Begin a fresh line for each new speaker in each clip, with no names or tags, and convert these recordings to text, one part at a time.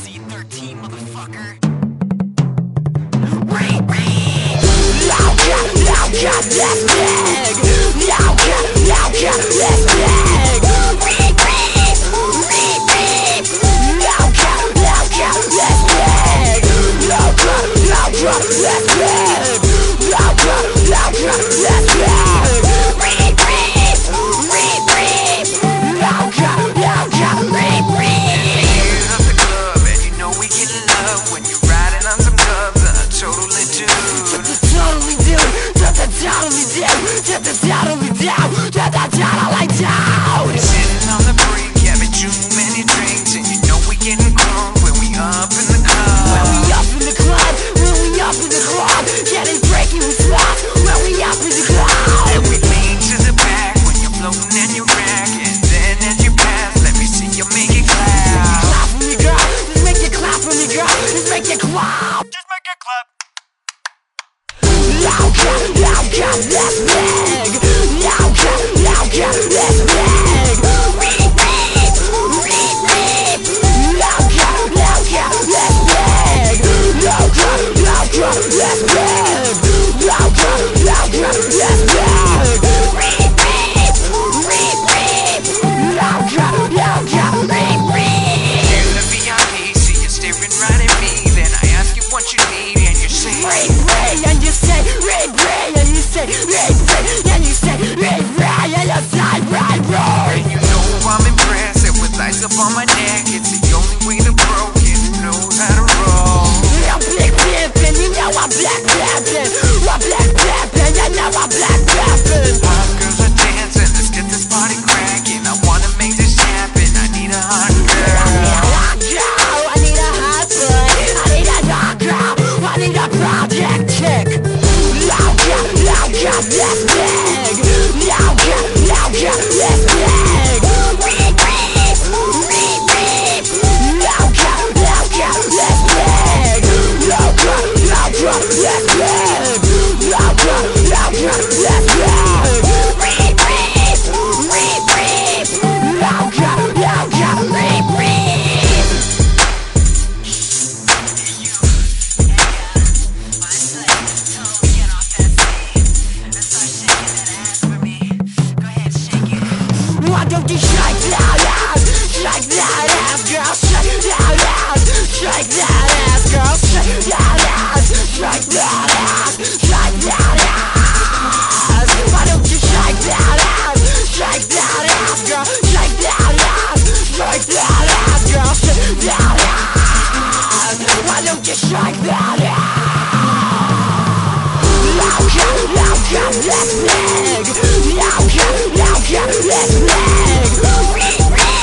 NC-13, motherfucker. Sitting on the brink, having too many drinks, and you know we getting crunk when we up in the club.
When we up in the club, getting breaking with slots. When we up in the club,
And we lean to the back when you're floating and you rack, and then as you pass, let me see you make it clap.
clap for me, girl. Just make it clap for me, girl. Just make it clap.
Just make it clap.
Loud cat, let's beg. Loud cat, let's beg. Reap. Loud cat, let's beg. Loud cat, let's beg. Loud cat, let's beg. Reap. Loud cat, reap.
In the VIP, see you staring right at me, then I ask you what you need, and you say,
Ray, and you say, Ray, and you say, Ray, and you say, Ray, and you say, Ray.
and you know I'm impressed, and with lights up on my neck, it's the only way the broken knows how to roll.
I'm black pimpin', you know I'm black pimpin'. I'm black pimpin', you know I'm black pimpin'.
Hot girls are dancing, let's get this party cracking. I wanna make this happen, I need a hot girl.
I need a hot boy, I need a hot girl, I need a project chick. Loud cat, let's beg. Loud cat, let's beg. Reap. Loud cat, let's beg. Loud cat, let's beg. Loud cat, let's beg. Reap. Loud cat, reap. Why don't you shake that ass, girl, shake that ass, shake that ass, girl, shake that ass, shake that ass, shake that ass. Why don't you shake that ass, girl, shake that ass, shake that ass, girl, shake that ass. Why don't you shake that ass? Loud cat, let's beg. Loud cat, let's beg. Reap.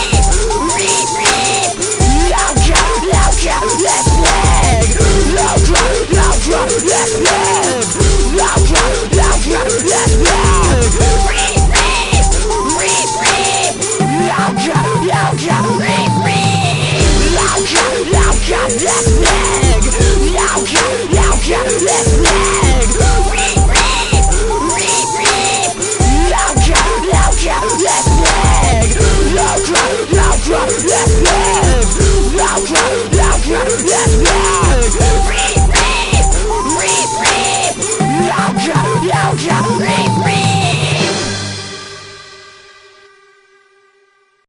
Loud cat, let's beg. Loud cat, let's beg. Loud cat, let's beg. Reap. Loud cat, reap. Loud cat, let's beg. Loud cat, let's beg. Reap. Loud cat, let's beg. Loud cat, let's beg. Loud cat, let's beg.